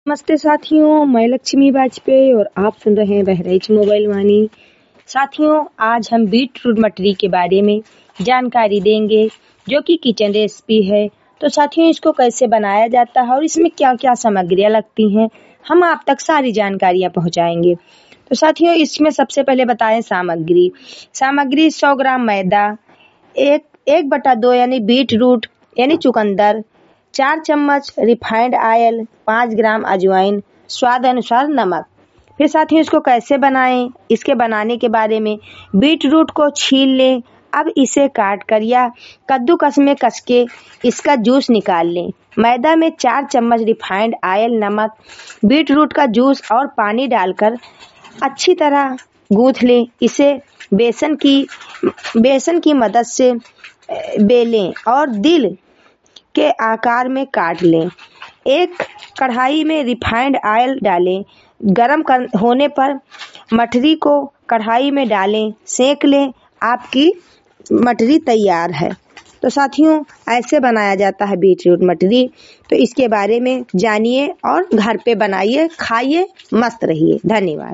नमस्ते साथियों, मैं लक्ष्मी वाजपेयी और आप सुन रहे हैं बहराइच मोबाइल वाणी। साथियों, आज हम बीट रूट मटरी के बारे में जानकारी देंगे जो कि किचन रेसिपी है। तो साथियों, इसको कैसे बनाया जाता है और इसमें क्या क्या सामग्रियां लगती हैं, हम आप तक सारी जानकारियां पहुंचाएंगे। तो साथियों, इसमें सबसे पहले बताएं सामग्री 100 ग्राम मैदा, 1/2 यानी बीट रूट यानी चुकंदर, 4 चम्मच रिफाइंड ऑयल, 5 ग्राम अजवाइन, स्वाद अनुसार नमक। फिर साथियों, इसको कैसे बनाएं, इसके बनाने के बारे में बीट रूट को छील लें। अब इसे काट कर या कद्दूकस में कस के इसका जूस निकाल लें। मैदा में 4 चम्मच रिफाइंड ऑयल, नमक, बीट रूट का जूस और पानी डालकर अच्छी तरह गूंथ लें। इसे बेसन की मदद से बेलें और दिल के आकार में काट लें। एक कढ़ाई में रिफाइंड ऑयल डालें, गरम होने पर मठरी को कढ़ाई में डालें, सेक लें। आपकी मठरी तैयार है। तो साथियों, ऐसे बनाया जाता है बीट रूट मठरी। तो इसके बारे में जानिए और घर पे बनाइए, खाइए, मस्त रहिए। धन्यवाद।